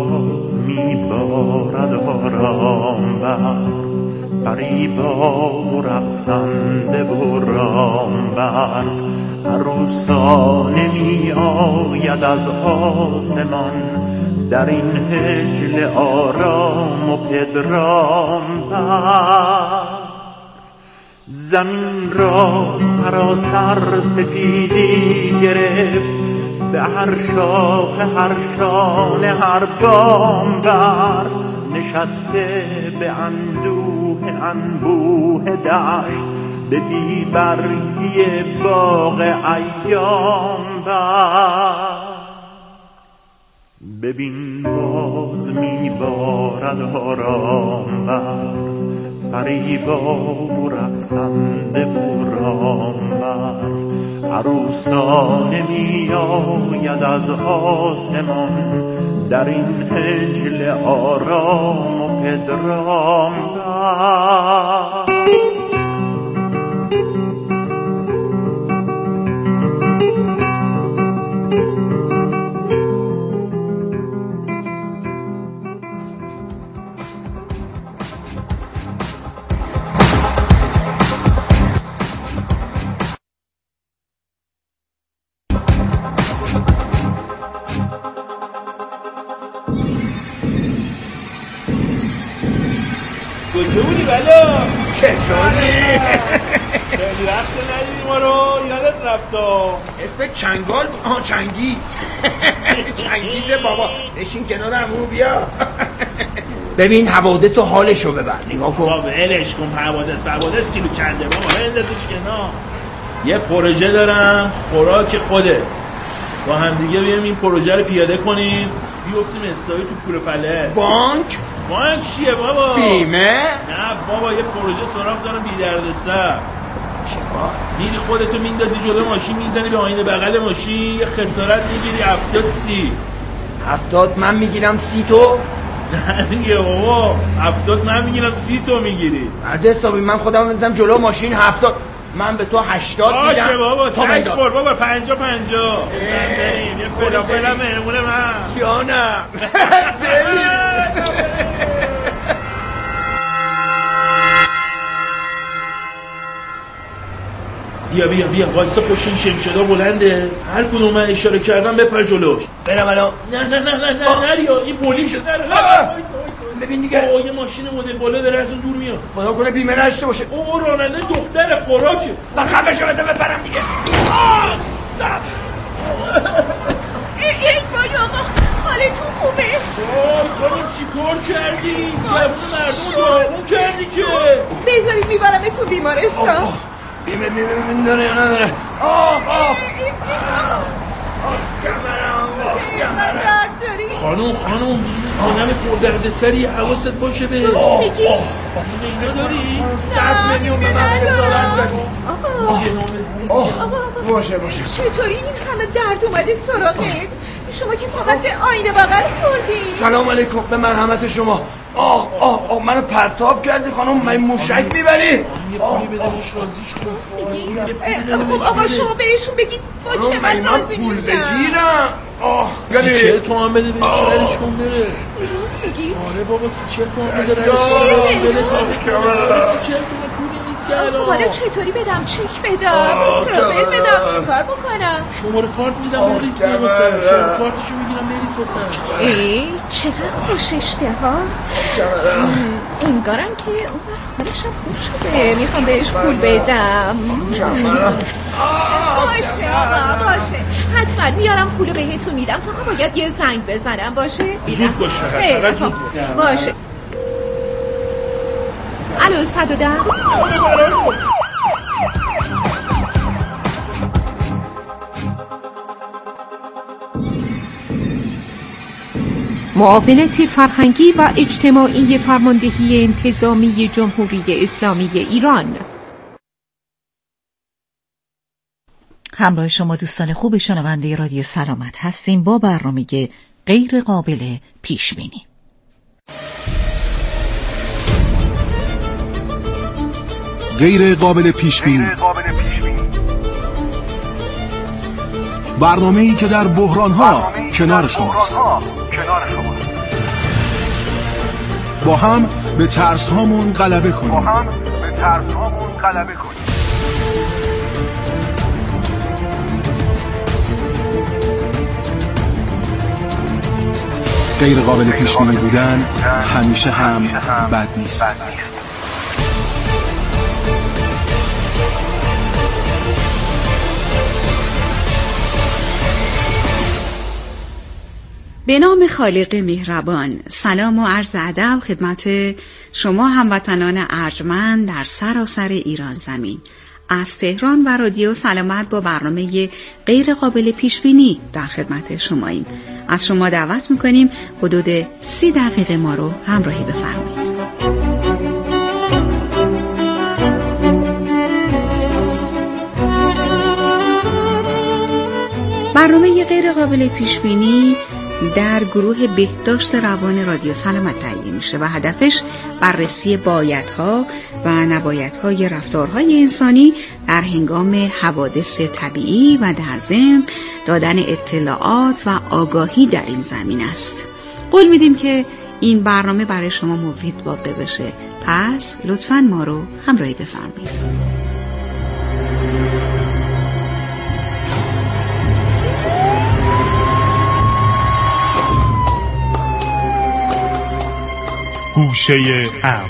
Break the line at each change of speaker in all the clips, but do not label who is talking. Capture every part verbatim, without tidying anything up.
باز میبارد آرام برف، فریبا و رقصنده و رام برف. عروسانه می آید از آسمان در این هجل آرام و پدرام برف. زمین را سراسر سپیدی گرفت، به هر شاخ هر شانه هر بام برف. نشسته به اندوه انبوه دشت، به بی برگی باغ ایام برف. ببین باز میبارد آرام برف، فریبا و رقصنده و رام برف. عروسانه می آید از آسمان در این هجل آرام و پدرام برف.
کجوری بلا؟
چطوری؟
خیلی وقت ندیدی ما رو، یادت رفتا.
اسم چنگال بود؟ آها چنگیز. چنگیز بابا. نشین کنار عمو بیا. ببین حوادث و حالشو ببر، نگاه کن.
بابا ولش کن، حوادث حوادث کیلو چنده بابا، بندازش کنار. یه پروژه دارم، خوراک خودت. با هم دیگه بیایم این پروژه رو پیاده کنیم، بیفتیم حسابی تو کوره پله.
بانک؟
بانک چیه بابا؟
بیمه؟
نه بابا، یه پروژه سراغ دارم بی دردسر.
چیکار؟
میری خودتو میندازی جلو ماشین، میزنی به آینه بغل ماشین، یه خسارت میگیری هفتاد سی.
هفتاد من میگیرم سی تو؟
نه دیگه بابا، هفتاد من میگیرم سی تو میگیری.
مرد حسابی من خودم میزنم جلو ماشین هفتاد، من به تو هشتاد میدم.
باشه بابا، سگ خور بابا، پنجا پنجا. بریم یه فلافل هم مهمون من.
جانم.
بیا بیا بیا وایسا، پشت شمشدا بلنده، هر کدوم من اشاره کردم بپر جلوش.
برم الان.
نه نه نه نه نه نریا، این پلیسه. نره وایسا وایسا.
ببین دیگه
اوه یه ماشین مدل بالا داره از اون دور میاد.
خدا کنه بیمه نشته باشه.
او راننده دختر خوراکه.
من خبرشو بده بپرم دیگه.
ای بای آقا، حالتون خوبه؟
وای خانم چی کار کردی؟ جوون مردم داغون کردی که.
بذارید میبرمتون بیمارستان.
بیمه بیمه بیمه داره یا نداره؟ آه آه
من درد داری؟
خانم خانم آنم پردرد سری، حواست باشه بهش.
راست میگی؟
اینا داری؟
صد میلیون به من خسارت بدی.
آقا آقا
باشه باشه.
چطوری این همه درد اومده سراغت؟ شما که فقط به آینه بغل خوردی.
سلام علیکم، به مرحمت شما. آه آه آه منو پرتاب کردی خانم، من موشک میبری؟
یه پولی بده بهش رازیش کن.
خب آقا شما بهشون بگید با چه من راضی
پول
میشم.
بگیرم؟ آه
سی چهل تومن بده بهش ردش کن بره.
راست میگی؟
آره بابا سی چهل تومن بده ردش کن. سی چهل تومن پولی نیست که الان.
حالا چطوری بدم؟ چک بدم؟ ترابل بدم؟ چیکار بکنم؟
شماره کارت میدم بریز بیا واسه. شماره کارتشو میگیرم بریز واسه.
ای چقدر خوش اشتها. انگارم که اون حالشم خوب شده، میخوام بهش پول بدم. باشه آقا باشه، حتما میارم پولو بهتون میدم، فقط باید یه زنگ بزنم. باشه؟
زود باش فقط زود
باشه. الو صد و ده. معاونت فرهنگی و اجتماعی فرماندهی انتظامی جمهوری اسلامی ایران.
همراه شما دوستان خوب شنونده رادیو سلامت هستیم با برنامه غیر قابل پیش بینی.
غیر قابل پیش بینی، برنامه‌ای که در بحران‌ها کنار شماست. با هم به ترس هامون غلبه کنیم.
با هم به ترس هامون غلبه کنیم.
غیر قابل پیش بینی بودن همیشه هم بد نیست.
به نام خالق مهربان، سلام و عرض ادب خدمت شما هموطنان ارجمند در سراسر ایران زمین. از تهران و رادیو سلامت با برنامه غیر قابل پیش بینی در خدمت شماییم. از شما دعوت میکنیم حدود سی دقیقه ما رو همراهی بفرمایید. برنامه غیر قابل پیش بینی در گروه بهداشت روان رادیو سلامت تهیه میشه و هدفش بررسی بایدها و نبایدهای رفتارهای انسانی در هنگام حوادث طبیعی و در ضمن دادن اطلاعات و آگاهی در این زمین است. قول میدیم که این برنامه برای شما مفید واقع بشه، پس لطفاً ما رو همراهی بفرمایید.
گوشه امن.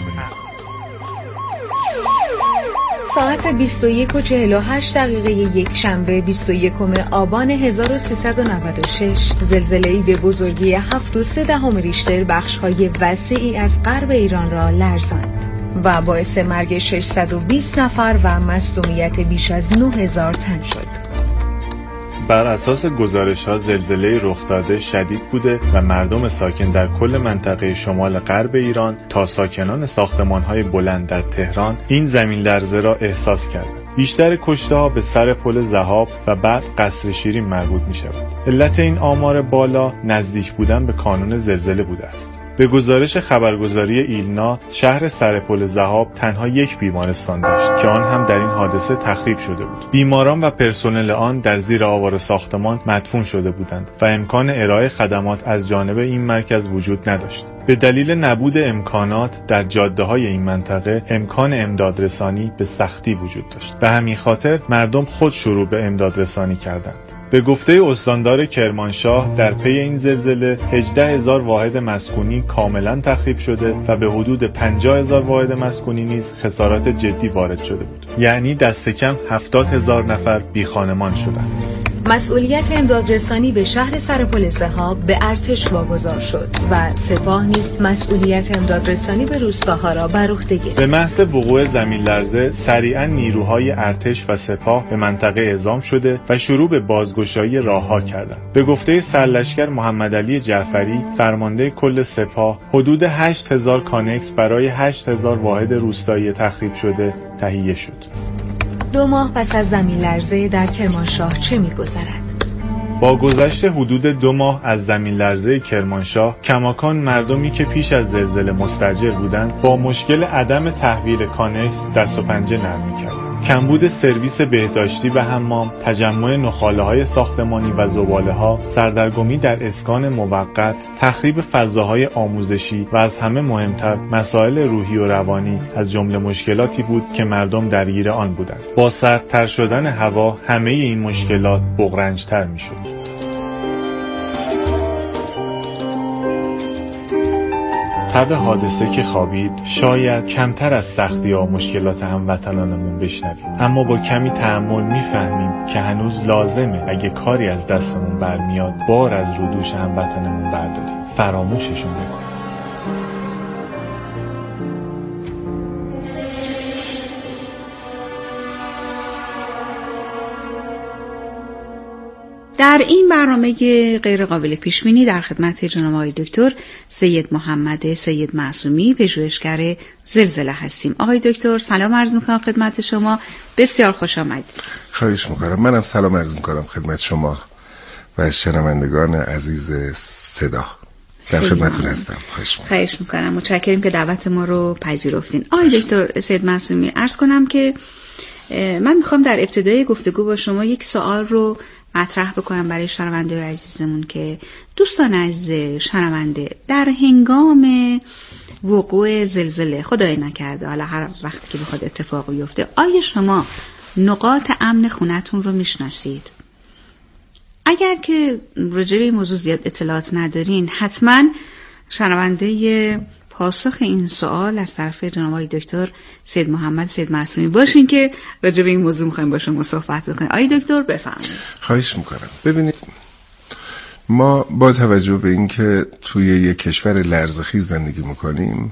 ساعت بیست و یک و چهل و هشت دقیقه یک شنبه بیست و یکم آبان هزار و سیصد و نود و شش زلزله‌ای به بزرگی هفت و سه دهم ریشتر بخش‌های وسیعی از غرب ایران را لرزاند و باعث مرگ ششصد و بیست نفر و مصدومیت بیش از نه هزار تن شد.
بر اساس گزارش‌ها زلزله رخ داده شدید بوده و مردم ساکن در کل منطقه شمال غرب ایران تا ساکنان ساختمان‌های بلند در تهران این زمین لرزه را احساس کردند. بیشتر کشته‌ها به سر پل ذهاب و بعد قصر شیرین مربوط می‌شود. علت این آمار بالا نزدیک بودن به کانون زلزله بوده است. به گزارش خبرگزاری ایلنا، شهر سرپل ذهاب تنها یک بیمارستان داشت که آن هم در این حادثه تخریب شده بود. بیماران و پرسنل آن در زیر آوار ساختمان مدفون شده بودند و امکان ارائه خدمات از جانب این مرکز وجود نداشت. به دلیل نبود امکانات در جاده‌های این منطقه امکان امدادرسانی به سختی وجود داشت. به همین خاطر مردم خود شروع به امدادرسانی کردند. به گفته استاندار کرمانشاه در پی این زلزله هجده هزار واحد مسکونی کاملا تخریب شده و به حدود پنجاه هزار واحد مسکونی نیز خسارات جدی وارد شده بود. یعنی دست کم هفتاد هزار نفر بی خانمان شدند.
مسئولیت امدادرسانی به شهر سرپل ذهاب به ارتش واگذار شد و سپاه نیز مسئولیت امدادرسانی به روستاها را بر عهده گرفت.
به محض وقوع زمین لرزه سریعا نیروهای ارتش و سپاه به منطقه اعزام شده و شروع به بازگشایی راهها کردند. به گفته سرلشکر محمد علی جعفری فرمانده کل سپاه حدود هشت هزار کانکس برای هشت هزار واحد روستایی تخریب شده تهیه شد.
دو ماه پس از زمین لرزه در کرمانشاه چه می‌گذرد؟
با گذشت حدود دو ماه از زمین لرزه کرمانشاه، کماکان مردمی که پیش از زلزله مستاجر بودند با مشکل عدم تحویل کانکس دست و پنجه نرم می‌کردند. کمبود سرویس بهداشتی و حمام، تجمع نخاله‌های ساختمانی و زباله‌ها، سردرگمی در اسکان موقت، تخریب فضاهای آموزشی و از همه مهمتر مسائل روحی و روانی از جمله مشکلاتی بود که مردم درگیر آن بودند. با سردتر شدن هوا همه این مشکلات بغرنج‌تر می‌شد. تب حادثه که خوابید شاید کمتر از سختی و مشکلات هموطنانمون بشنویم، اما با کمی تأمل میفهمیم که هنوز لازمه اگه کاری از دستمون برمیاد بار از رو دوش هموطنمون برداریم، فراموششون بکنیم.
در این برنامه غیر قابل پیش بینی در خدمت جناب آقای دکتر سید محمد سید معصومی پژوهشگر زلزله هستیم. آقای دکتر سلام عرض میکنم خدمت شما، بسیار خوش آمدید.
خواهش میکنم. منم سلام عرض میکنم خدمت شما و شنوندگان عزیز صدا. در خدمتتون هستم. خواهش میکنم.
خواهش میکنم. متشکرم که دعوت ما رو پذیرفتین. آقای دکتر سید معصومی، عرض کنم که من میخوام در ابتدای گفتگو با شما یک سوال رو مطرح بکنم برای شنونده عزیزمون که دوستان عزیز شنونده در هنگام وقوع زلزله، خدای نکرده حالا هر وقت که بخواد اتفاق بیفته، آیا شما نقاط امن خونتون رو میشناسید؟ اگر که راجع به این موضوع زیاد اطلاعات ندارین، حتما شنونده پاسخ این سوال از طرف جناب آقای دکتر سید محمد سید معصومی باشین که راجع به این موضوع می‌خوایم با شما صحبت بکنیم. آقای دکتر بفرمایید.
خواهش میکنم. ببینید، ما با توجه به اینکه توی یک کشور لرزخیز زندگی میکنیم،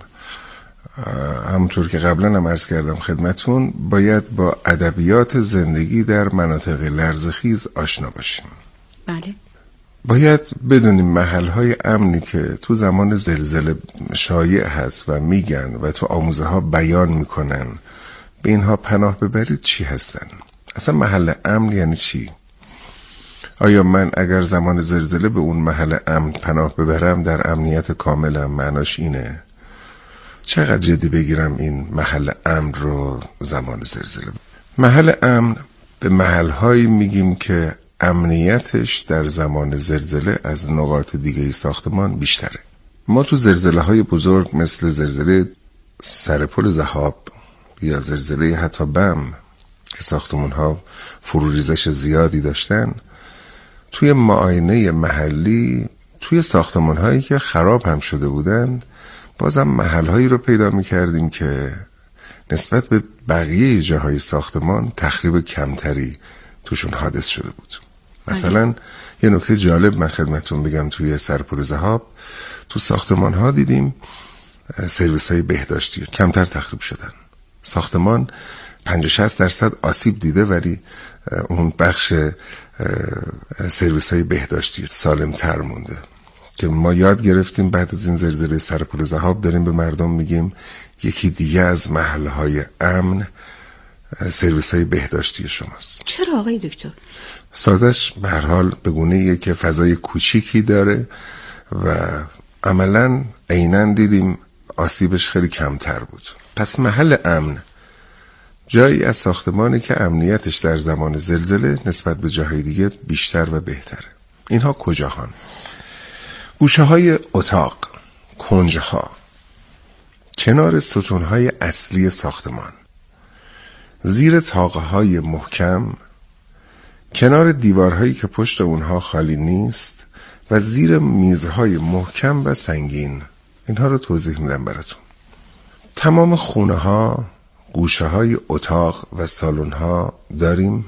همونطور که قبلا هم عرض کردم خدمتون، باید با ادبیات زندگی در مناطق لرزخیز آشنا باشیم.
بله.
باید بدونیم محلهای امنی که تو زمان زلزله شایع هست و میگن و تو آموزه ها بیان میکنن به اینها پناه ببرید چی هستن. اصلا محل امن یعنی چی؟ آیا من اگر زمان زلزله به اون محل امن پناه ببرم در امنیت کاملم؟ معناش اینه. چقدر جدی بگیرم این محل امن رو زمان زلزله؟ محل امن به محلهایی میگیم که امنیتش در زمان زلزله از نقاط دیگه ساختمان بیشتره. ما تو زلزله های بزرگ مثل زلزله سرپل ذهاب یا زلزله حتی بم که ساختمان ها فروریزش زیادی داشتن، توی معاینه محلی توی ساختمان هایی که خراب هم شده بودن بازم محل هایی رو پیدا می کردیم که نسبت به بقیه جاهای ساختمان تخریب کمتری توشون حادث شده بود. مثلا یه نکته جالب من خدمتون بگم، توی سرپل ذهاب تو ساختمان ها دیدیم سرویس های بهداشتی کمتر تخریب شدن. ساختمان پنجاه شصت درصد آسیب دیده ولی اون بخش سرویس های بهداشتی سالم تر مونده، که ما یاد گرفتیم بعد از این زلزله سرپل ذهاب داریم به مردم میگیم یکی دیگه از محله های امن سرویس های بهداشتی شماست.
چرا آقای دکتر؟
سازش به هر حال به گونه‌ایه که فضای کوچیکی داره و عملاً عیناً دیدیم آسیبش خیلی کمتر بود. پس محل امن جایی از ساختمانی که امنیتش در زمان زلزله نسبت به جاهای دیگه بیشتر و بهتره. اینها کجاهان؟ گوشه های اتاق، کنجها، کنار ستونهای اصلی ساختمان، زیر طاقه های محکم، کنار دیوارهایی که پشت اونها خالی نیست و زیر میزهای محکم و سنگین. اینها رو توضیح میدم براتون. تمام خونه ها، گوشه های اتاق و سالن ها داریم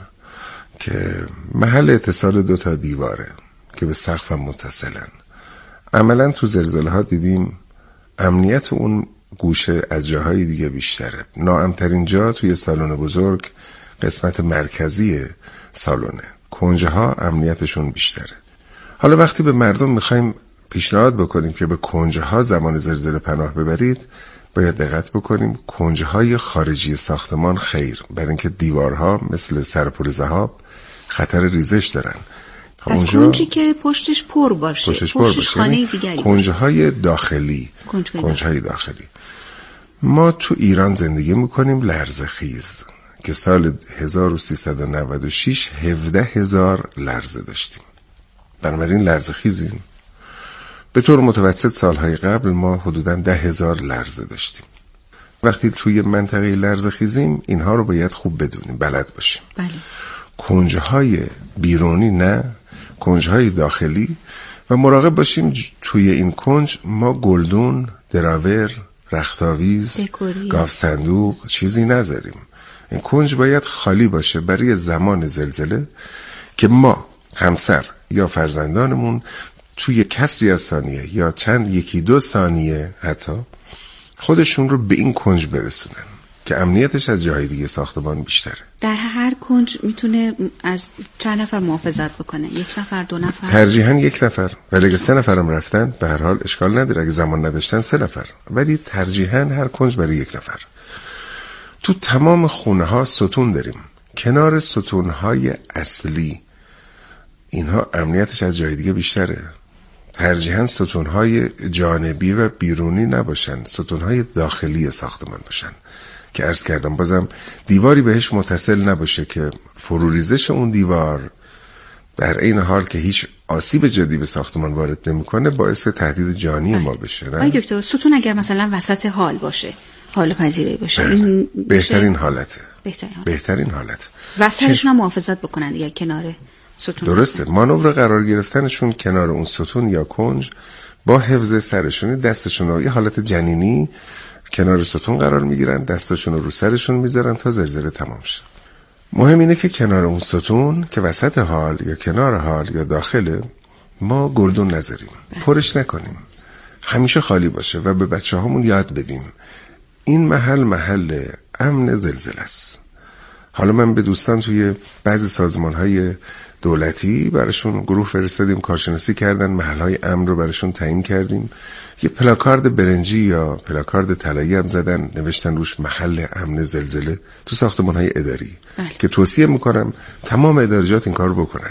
که محل اتصال دو تا دیواره که به سقف متصلن. عملا تو زلزله ها دیدیم امنیت اون گوشه از جاهای دیگه بیشتره. ناامن‌ترین جا توی سالن بزرگ قسمت مرکزی سالنه. کنجه ها امنیتشون بیشتره. حالا وقتی به مردم میخوایم پیشنهاد بکنیم که به کنجه ها زمان زلزله پناه ببرید، باید دقت بکنیم کنجه های خارجی ساختمان خیر، برای اینکه دیوارها مثل سرپل ذهاب خطر ریزش دارن.
از کنجی که پشتش پر باشه،
پشتش, پر باشه.
خانه دیگری
کنجه های داخلی، کنجه های داخلی. ما تو ایران زندگی میکنیم لرزخیز که سال هزار و سیصد و نود و شش هفده هزار لرزه داشتیم. بنابراین لرزخیزیم. به طور متوسط سالهای قبل ما حدوداً ده هزار لرزه داشتیم. وقتی توی منطقه لرزخیزیم اینها رو باید خوب بدونیم، بلد باشیم.
بله.
کنجه های بیرونی نه، کنجه های داخلی، و مراقب باشیم توی این کنج ما گلدون، دراور، رختاویز، گاف صندوق چیزی نذاریم. این کنج باید خالی باشه برای زمان زلزله که ما، همسر یا فرزندانمون توی کسری از ثانیه یا چند یکی دو ثانیه حتی خودشون رو به این کنج برسونن که امنیتش از جاهای دیگه ساختمان بیشتره.
در هر کنج میتونه از چند نفر محافظت بکنه؟ یک نفر، دو نفر؟
ترجیحاً یک نفر، ولی اگه سه نفرم رفتن به هر حال اشکال نداره. اگه زمان نداشتن سه نفر، ولی ترجیحاً هر کنج برای یک نفر. تو تمام خونه ها ستون داریم. کنار ستون های اصلی اینها امنیتش از جای دیگه بیشتره. ترجیحاً ستون های جانبی و بیرونی نباشن، ستون های داخلی ساختمان باشن که عرض کردم بازم دیواری بهش متصل نباشه که فروریزش اون دیوار در این حال که هیچ آسیب جدی به ساختمان وارد نمیکنه باعث تهدید جانی ما بشه. نه
آقای دکتر، ستون اگر مثلا وسط حال باشه، حال پذیری باشه، این
بهترین حالته.
بهترین حالت.
بهترین حالت.
و سرشون هم محافظت بکنن دیگه کنار ستون.
درسته. مانور قرار گرفتنشون کنار اون ستون یا کنج با حفظ سرشون، دستشون رو یه حالت جنینی کنار ستون قرار میگیرن، دستشون رو رو سرشون میذارن تا زلزله تمام شه. مهم اینه که کنار اون ستون که وسط حال یا کنار حال یا داخل ما گردون نذاریم، پرش نکنیم، همیشه خالی باشه و به بچه هامون یاد بدیم این محل محل امن زلزله است. حالا من به دوستان توی بعضی سازمان‌های دولتی براشون گروه فرستادیم، کارشناسی کردن، محل‌های امن رو براشون تعیین کردیم. یه پلاکارد برنجی یا پلاکارد طلایی هم زدن، نوشتن روش محل امن زلزله تو ساختمان‌های اداری. بله. که توصیه میکنم تمام ادارجات این کار رو بکنن.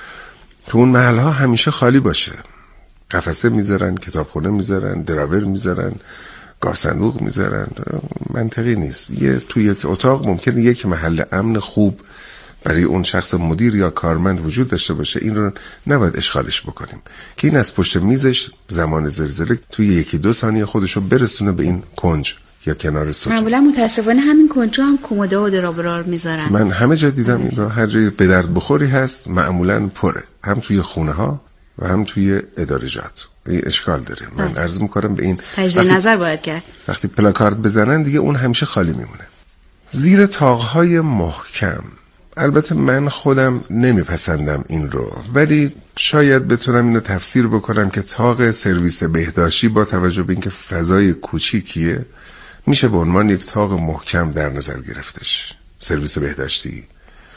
تو اون محل‌ها همیشه خالی باشه. قفسه میذارن، کتابخونه میذارن، دراور میذارن، گاف صندوق میذارن. منطقی نیست. یه تو یک اتاق ممکنه یک محل امن خوب برای اون شخص مدیر یا کارمند وجود داشته باشه. این رو نباید اشغالش بکنیم که این از پشت میزش زمان زلزله توی یکی دو ثانیه خودشو برسونه به این کنج یا کنار ستون.
معمولا متاسفانه همین کنجا هم کمد و دراورار میذارن.
من همه جا دیدم این رو. هر جایی به درد بخوری هست معمولا پره، هم توی خونه ها و هم توی ادارجات. این اشکال داره. من عرض میکنم به این
تجدید نظر باید کرد.
وقتی پلاکارد بزنن دیگه اون همیشه خالی میمونه. زیر طاقهای محکم، البته من خودم نمیپسندم این رو، ولی شاید بتونم اینو تفسیر بکنم که طاق سرویس بهداشتی با توجه به اینکه فضای کوچیکیه میشه به عنوان یک طاق محکم در نظر گرفتش. سرویس بهداشتی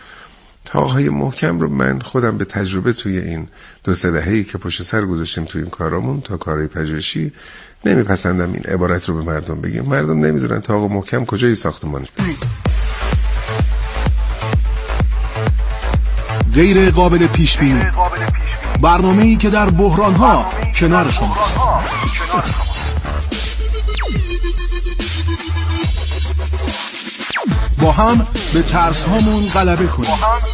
طاقهای محکم رو من خودم به تجربه توی این دو سه دهه‌ای که پشت سر گذاشتیم توی این کارامون تا کارهای پژوهشی نمیپسندم این عبارت رو به مردم بگیم. مردم نمیدونن طاق محکم کجای ساختمانه.
غیر قابل پیش بینی، برنامه‌ای که در بحران‌ها کنار شماست. با هم به ترس‌هامون غلبه کنیم.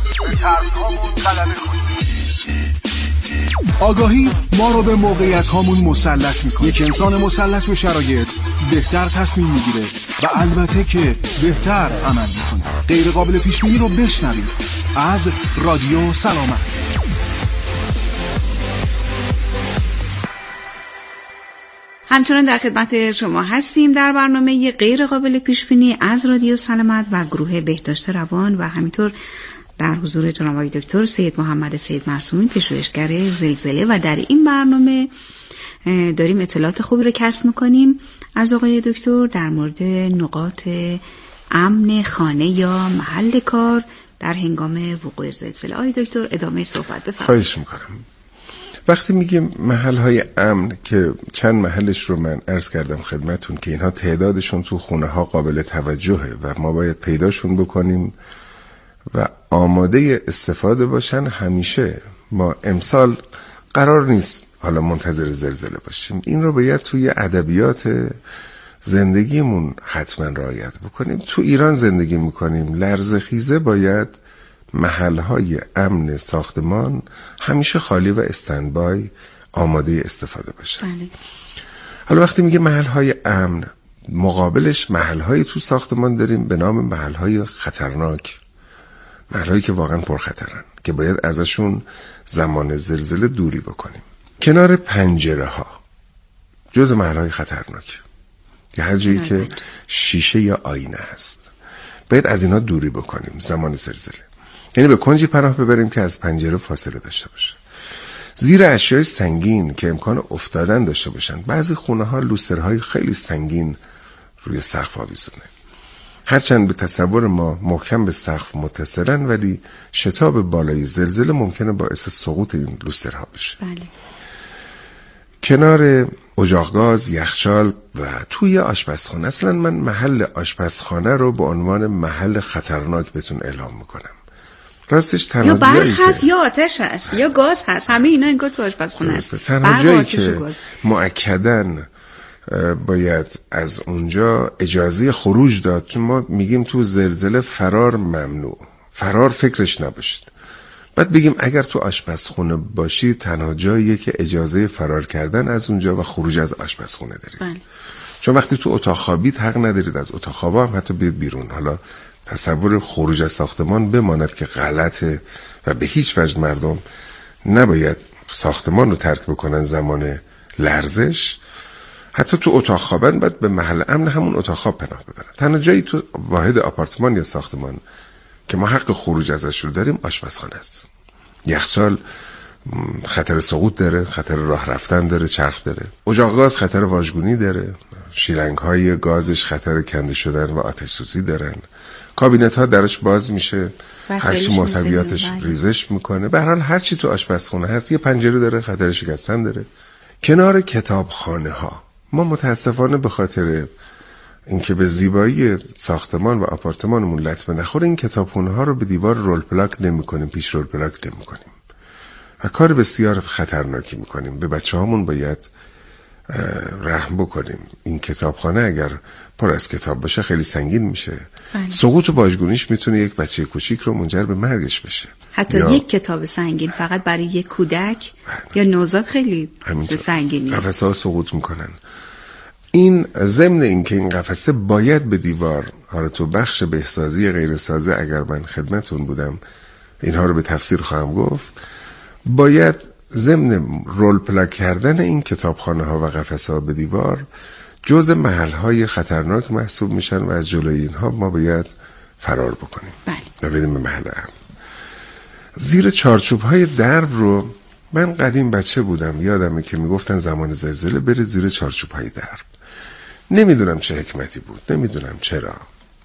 آگاهی ما رو به موقعیت‌هامون مسلط می‌کنه. یک انسان مسلط به شرایط بهتر تصمیم می‌گیره و البته که بهتر عمل می‌کنه. غیر قابل پیش بینی رو بشنوید از رادیو سلامت.
همچنان در خدمت شما هستیم در برنامه غیر قابل پیش بینی از رادیو سلامت و گروه بهداشت روان و همینطور در حضور جناب آقای دکتر سید محمد سید معصومی، پژوهشگر زلزله، و در این برنامه داریم اطلاعات خوبی رو کسب می‌کنیم از آقای دکتر در مورد نقاط امن خانه یا محل کار در هنگام وقوع زلزله. آقای دکتر ادامه صحبت بفرمایید.
خواهش میکنم. وقتی میگیم محل‌های امن که چند محلش رو من عرض کردم خدمتون که اینها تعدادشون تو خونه ها قابل توجهه و ما باید پیداشون بکنیم و آماده استفاده باشن. همیشه ما امسال قرار نیست حالا منتظر زلزله باشیم. این رو باید توی ادبیات زندگیمون حتما رعایت بکنیم. تو ایران زندگی میکنیم، لرزه خیزه باید محلهای امن ساختمان همیشه خالی و استندبای آماده استفاده باشه.
بله.
حالا وقتی میگه محلهای امن، مقابلش محلهایی تو ساختمان داریم به نام محلهای خطرناک، محلهایی که واقعا پرخطرن که باید ازشون زمان زلزله دوری بکنیم. کنار پنجره ها جز محلهای خطرناک، یا هر جایی که شیشه یا آینه هست باید از اینا دوری بکنیم زمان زلزله. یعنی به کنجی پناه ببریم که از پنجره فاصله داشته باشه. زیر اشیاء سنگین که امکان افتادن داشته باشن. بعضی خونه ها لوسترهای خیلی سنگین روی سقف آویزونه. هرچند به تصور ما محکم به سقف متصلن، ولی شتاب بالای زلزله ممکنه باعث سقوط این لوسترها بشه.
بله.
کنار اجاق گاز، یخچال و توی آشپزخانه. اصلا من محل آشپزخانه رو به عنوان محل خطرناک بهتون اعلام میکنم. راستش تنها
یا برق
که...
هست یا آتش هست یا گاز هست، همه اینا انگار تو آشپزخونه هست.
تنها جایی که مؤکداً باید از اونجا اجازه خروج داد، چون ما میگیم تو زلزله فرار ممنوع. فرار فکرش نباشید. بعد بگیم اگر تو آشپزخونه باشی تنها جاییه که اجازه فرار کردن از اونجا و خروج از آشپزخونه دارید. بله. چون وقتی تو اتاق خوابید حق ندارید از اتاق خواب هم حتی بیاد بیرون. حالا تصور خروج از ساختمان بماند که غلطه و به هیچ وجه مردم نباید ساختمان رو ترک بکنن زمان لرزش. حتی تو اتاق خوابن باید به محل امن همون اتاق خواب پناه ببرن. تنها جایی تو واحد آپارتمان یا ساختمان که ما حق خروج ازش رو داریم آشپزخانه است. یخچال خطر سقوط داره، خطر راه رفتن داره، چرخ داره. اجاق گاز خطر واژگونی داره، شیلنگ های گازش خطر کنده شدن و آتش سوزی دارن. کابینت ها درش باز میشه، هرچی محتویاتش ریزش میکنه. به هر حال هرچی تو آشپزخونه هست یه پنجره داره، خطر شکستن داره. کنار کتابخانه ها ما متاسفانه به خاطر اینکه به زیبایی ساختمان و آپارتمانمون لطمه نخوره این کتابخونه ها رو به دیوار رول پلاک نمی‌کنیم، پیش رول پلاک نمی‌کنیم و کار بسیار خطرناکی می‌کنیم. به بچه‌هامون باید رحم بکنیم. این کتابخانه اگر پر از کتاب باشه خیلی سنگین میشه. بله. سقوط و واژگونیش میتونه یک بچه کوچیک رو منجر به مرگش بشه.
حتی یا... یک کتاب سنگین فقط برای یک کودک بله. یا نوزاد خیلی سنگینی.
قفسه‌ها سقوط میکنن. این ضمن این که این قفسه باید به دیوار، حالا تو بخش بهسازی غیر سازه اگر من خدمتون بودم اینها رو به تفسیر خواهم گفت، باید ضمن رول پلاک کردن این کتابخانه ها و قفسه ها به دیوار جزء محل های خطرناک محسوب میشن و از جلوی اینها ما باید فرار بکنیم.
بله.
و بریم به محل امن. زیر چارچوب های درب رو من قدیم بچه بودم یادمه که میگفتن زمان زلزله برید زیر چارچوب های درب. نمیدونم چه حکمتی بود، نمیدونم چرا.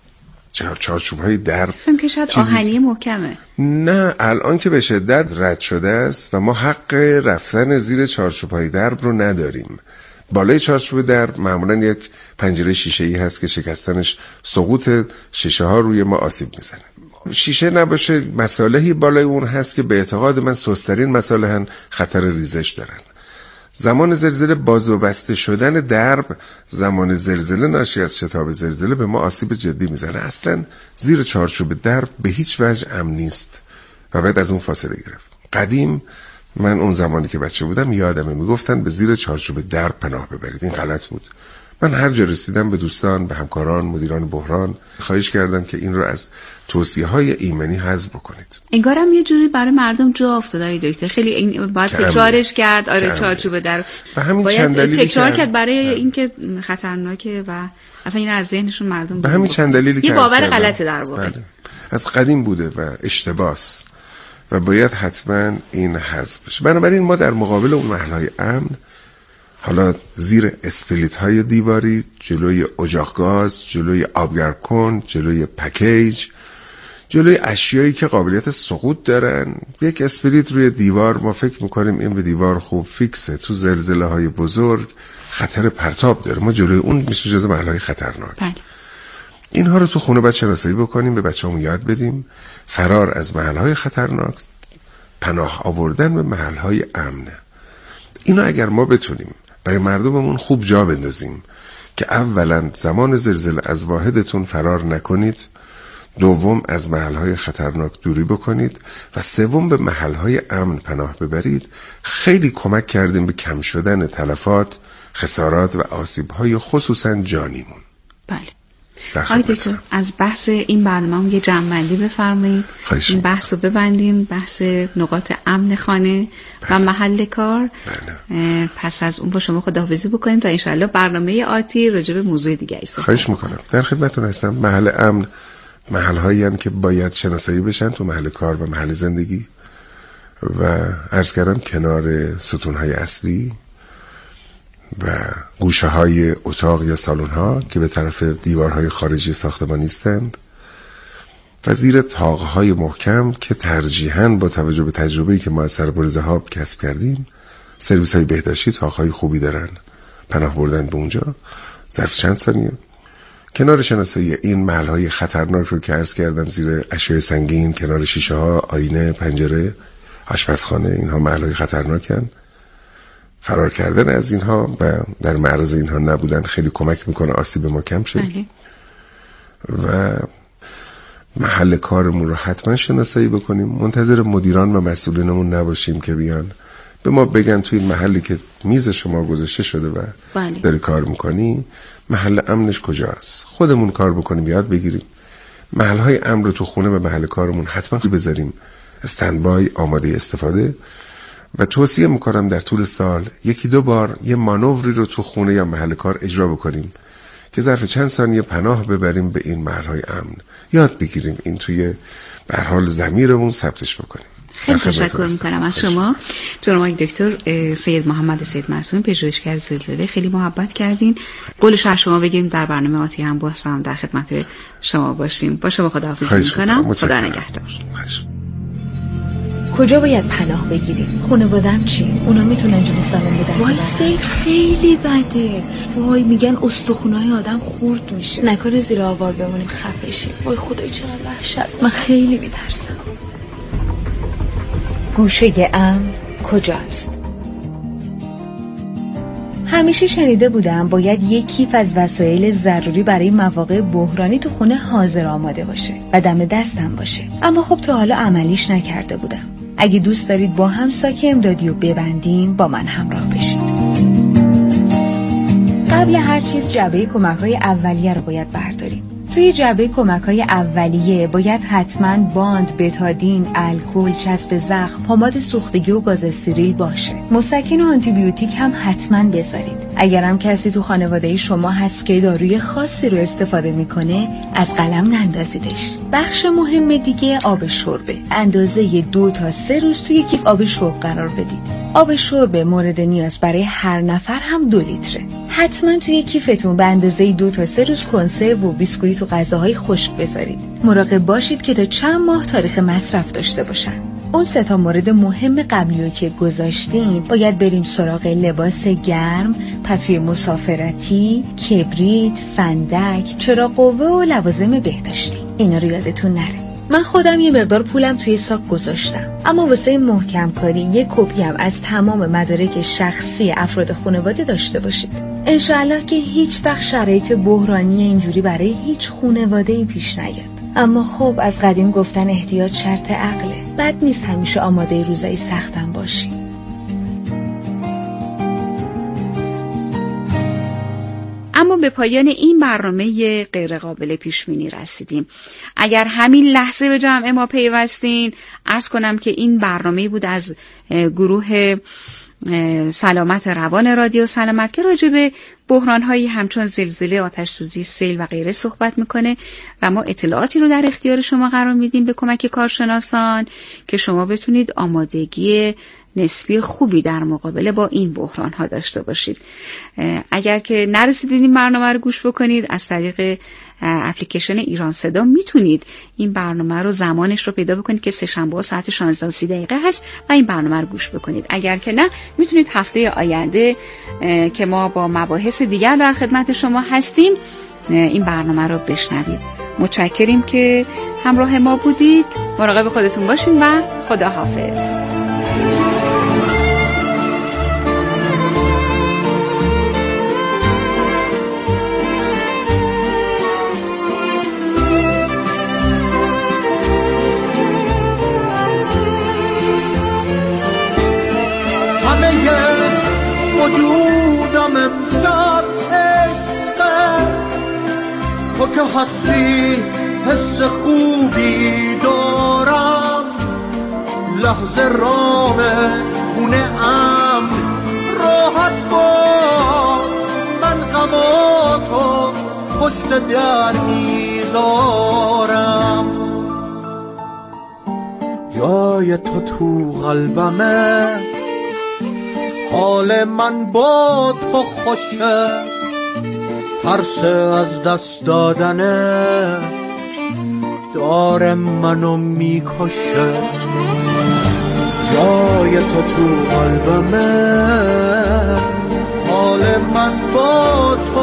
چارچوب های درب
فهم که شاید چیزی... آهنی محکمه.
نه الان که به شدت رد شده است و ما حق رفتن زیر چارچوب های درب رو نداریم. بالای چارچوب درب معمولا یک پنجره شیشه‌ای هست که شکستنش سقوط شیشه ها روی ما آسیب میزنه. شیشه نباشه مصالحی بالای اون هست که به اعتقاد من سست‌ترین مصالحن خطر ریزش دارن. زمان زلزله باز و بسته شدن درب، زمان زلزله ناشی از شتاب زلزله به ما آسیب جدی میزنه. اصلا زیر چارچوب درب به هیچ وجه امن نیست و باید از اون فاصله گرفت. قدیم من اون زمانی که بچه بودم یادمه میگفتن به زیر چارچوب درب پناه ببرید. این غلط بود. من هر جا رسیدم به دوستان، به همکاران، مدیران بحران خواهش کردم که این رو از توصیه‌های ایمنی حذف بکنید.
انگارم یه جوری برای مردم جا افتاد دکتر. خیلی این باید تکرارش کرد. آره چارچوب در
و همین چند دلیلی
تکرار کرد برای اینکه خطرناکه و اصلا این از ذهنشون مردم
به همین چند دلیلی
یه باور غلطه در واقع.
بله. از قدیم بوده و اشتباس و باید حتما این حذف بشه. بنابراین ما در مقابل اون محل‌های امن حالا زیر اسپلیت های دیواری، جلوی اجاق گاز، جلوی آبگرمکن، جلوی پکیج، جلوی اشیایی که قابلیت سقوط دارن، یک اسپلیت روی دیوار ما فکر میکنیم این به دیوار خوب فیکسه. تو زلزله های بزرگ خطر پرتاب داره، ما جلوی اون میشه جزو محلهای خطرناک.
بله.
اینها رو تو خونه باید شناسایی بکنیم، به بچه‌مون یاد بدیم فرار از محلهای خطرناک، پناه آوردن به محلهای امنه. اینو اگر ما بتونیم برای مردممون خوب جا بندازیم که اولا زمان زلزله از واحدتون فرار نکنید، دوم از محلهای خطرناک دوری بکنید و سوم به محلهای امن پناه ببرید، خیلی کمک کردیم به کم شدن تلفات، خسارات و آسیب‌های خصوصا جانیمون.
بله. آقای دکتر از بحث این برنامه یه جمع‌بندی بفرمایید. این بحث رو ببندیم، بحث نقاط امن خانه بله. و محل کار. بله. پس از اون با شما خداحافظی بکنیم تا انشالله برنامه آتی راجع به موضوع دیگری صحبت.
خواهش میکنم. در خدمتتون هستم. محل امن محل‌هایی هستند که باید شناسایی بشن تو محل کار و محل زندگی و عرض کردم کنار ستون‌های اصلی و گوشه های اتاق یا سالن ها که به طرف دیوارهای خارجی ساختمان نیستند و زیر طاق های محکم که ترجیحاً با توجه به تجربه‌ای که ما از سر برز ها کسب کردیم سرویس های بهداشتی طاق های خوبی دارن، پناه بردن به اونجا ظرف چند ثانیه. کنار شناسایی این محل های خطرناک رو که عرض کردم زیر اشیاء سنگین، کنار شیشه ها، آینه، پنجره، آشپزخانه، اینها محل های خطرناکن. فرار کردن از اینها و در معرض اینها نبودن خیلی کمک میکنه آسیب ما کم شه. و محل کارمون رو حتما شناسایی بکنیم، منتظر مدیران و مسئولینمون نباشیم که بیان به ما بگن توی محلی که میز شما گذاشته شده و
بله.
داری کار میکنی محل امنش کجاست. خودمون کار بکنیم، یاد بگیریم محلهای امن رو تو خونه و محل کارمون حتما بذاریم استندبای، آماده استفاده. و توصیه میکنم در طول سال یکی دو بار یه مانوری رو تو خونه یا محل کار اجرا بکنیم که ظرف چند ثانیه پناه ببریم به این محلهای امن، یاد بگیریم این توی به هر حال ضمیرمون ثبتش بکنیم.
خیلی تشکر میکنم از شما جناب دکتر سید محمد سید معصومی، پژوهشگر زلزله. خیلی محبت کردین. قولش از شما بگیم در برنامه آتی هم باز هم در خدمت شما باشیم. با شما خداحافظی میکنم. خدا نگهدار.
کجا باید پناه بگیریم؟ خانواده‌ام چی؟ اونا میتونن جون سالم بدن؟
وای سید خیلی بده. وای میگن استخونای آدم خورد میشه. نکنه زیر آوار بمونیم خفه شیم. وای خدای چقدر وحشت. من خیلی میترسم.
گوشه امن کجاست؟ همیشه شنیده بودم باید یک کیف از وسایل ضروری برای مواقع بحرانی تو خونه حاضر آماده باشه و دم دستم باشه، اما خب تا حالا عملیش نکرده بودم. اگه دوست دارید با هم ساک امدادی رو ببندیم با من همراه بشید. قبل هر چیز جعبه کمک‌های اولیه رو باید برداریم. توی جعبه کمک‌های اولیه باید حتما باند، بتادین، الکل، چسب زخم، پماد سوختگی و گاز استریل باشه. مسکن و آنتی بیوتیک هم حتما بذارید. اگر هم کسی تو خانواده شما هست که داروی خاصی رو استفاده میکنه، از قلم نندازیدش. بخش مهم دیگه آب شربه. اندازه دو تا سه روز توی کیف آب شرب قرار بدید. آب شرب مورد نیاز برای هر نفر هم دو لیتره. حتما توی کیفتون به اندازه دو تا سه روز کنسرو و بیسکویت و غذاهای خشک بذارید. مراقب باشید که تا چند ماه تاریخ مصرف داشته باشن. اون سه تا مورد مهم قبلی رو که گذاشتیم باید بریم سراغ لباس گرم، پتوی مسافرتی، کبریت، فندک، چراغ قوه و لوازم بهداشتی. اینا رو یادتون نره. من خودم یه مقدار پولم توی ساک گذاشتم، اما واسه محکم کاری یه کپی هم از تمام مدارک شخصی افراد خانواده داشته باشید. انشاءالله که هیچ وقت شرایط بحرانی اینجوری برای هیچ خانواده‌ای پیش نیاد. اما خب از قدیم گفتن احتیاط شرط عقله. بد نیست همیشه آماده روزای سختم باشی.
اما به پایان این برنامه غیر قابل پیش بینی رسیدیم. اگر همین لحظه به جمع ما پیوستین، عرض کنم که این برنامه بود از گروه سلامت روان رادیو سلامت که راجع به بحران‌هایی همچون زلزله، آتش سوزی، سیل و غیره صحبت میکنه و ما اطلاعاتی رو در اختیار شما قرار میدیم به کمک کارشناسان که شما بتونید آمادگی نسبی خوبی در مقابله با این بحران ها داشته باشید. اگر که نرسیدید این برنامه رو گوش بکنید، از طریق اپلیکیشن ایران صدا میتونید این برنامه رو زمانش رو پیدا بکنید که سه شنبه ساعت شانزده و سی دقیقه هست و این برنامه رو گوش بکنید. اگر که نه، میتونید هفته آینده که ما با مباحث دیگر در خدمت شما هستیم این برنامه رو بشنوید. متشکریم که همراه ما بودید. مراقب خودتون باشین و خدا حافظ.
وجودم امشب عشقه، تو که هستی حس خوبی دارم، لحظه رام خونه ام راحت باش، من غماتو پشت در میذارم، جای تو تو قلبمه، حال من با تو خوشه، ترس از دست دادنه داره منو میکشه، جای تو تو قلبمه، حال من با تو